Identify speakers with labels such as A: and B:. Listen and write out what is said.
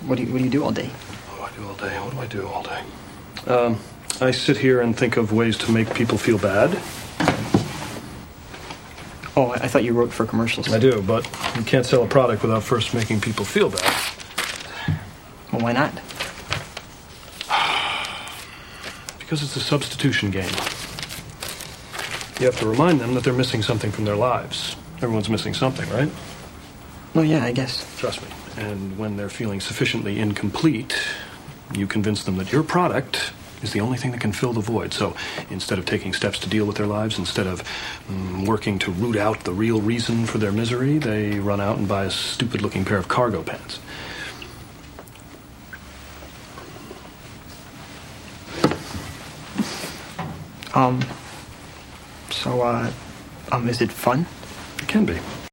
A: What do you do all day?
B: What do I do all day? What do I do all day? I sit here and think of ways to make people feel bad.
A: Oh, I thought you wrote for commercials.
B: I do, but you can't sell a product without first making people feel bad.
A: Well, why not?
B: Because it's a substitution game. You have to remind them that they're missing something from their lives. Everyone's missing something, right?
A: Well, yeah, I guess.
B: Trust me. And when they're feeling sufficiently incomplete, you convince them that your product is the only thing that can fill the void. So instead of taking steps to deal with their lives, instead of working to root out the real reason for their misery, they run out and buy a stupid-looking pair of cargo pants.
A: Is it fun?
B: It can be.